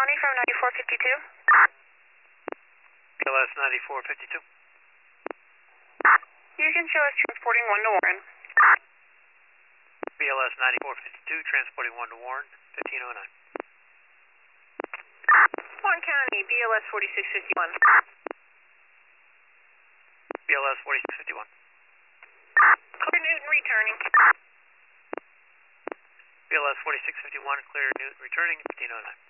County from 9452. BLS 9452. You can show us transporting 1 to Warren. BLS 9452, transporting 1 to Warren, 1509. Warren County, BLS 4651. BLS 4651. Clear Newton returning. BLS 4651, clear Newton returning, 1509.